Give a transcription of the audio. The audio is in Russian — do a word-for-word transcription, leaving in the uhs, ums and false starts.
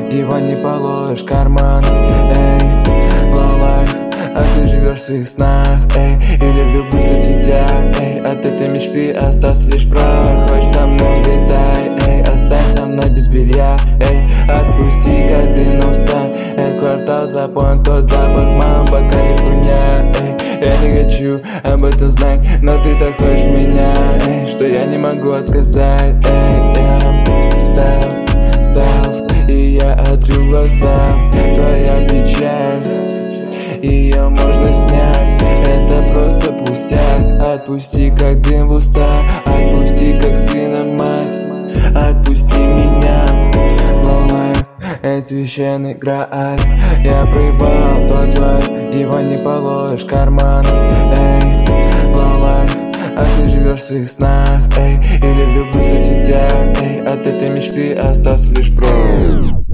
его не положишь в карман. Эй, low life, а ты живешь в своих снах, эй, или в любых соцсетях, эй, от этой мечты остался лишь прах. Хочешь со мной летай, эй, оставь со мной без белья, эй, отпусти, как дым на уста. Этот квартал запомнит тот запах мамба, калифуня, эй. Я не хочу об этом знать, но ты так хочешь меня, эй, что я не могу отказать, эй, я став, став, и я отрю глаза. Твоя печаль, ее можно снять, это просто пустяк. Отпусти, как дым в уста, отпусти, как сына мать, отпусти меня. Low life, это священный грааль. Я проебал тот тварь, его не положишь в карман. Эй, low life, а ты живешь в своих снах, эй, или в любых соцсетях, эй, от этой мечты остался лишь прах.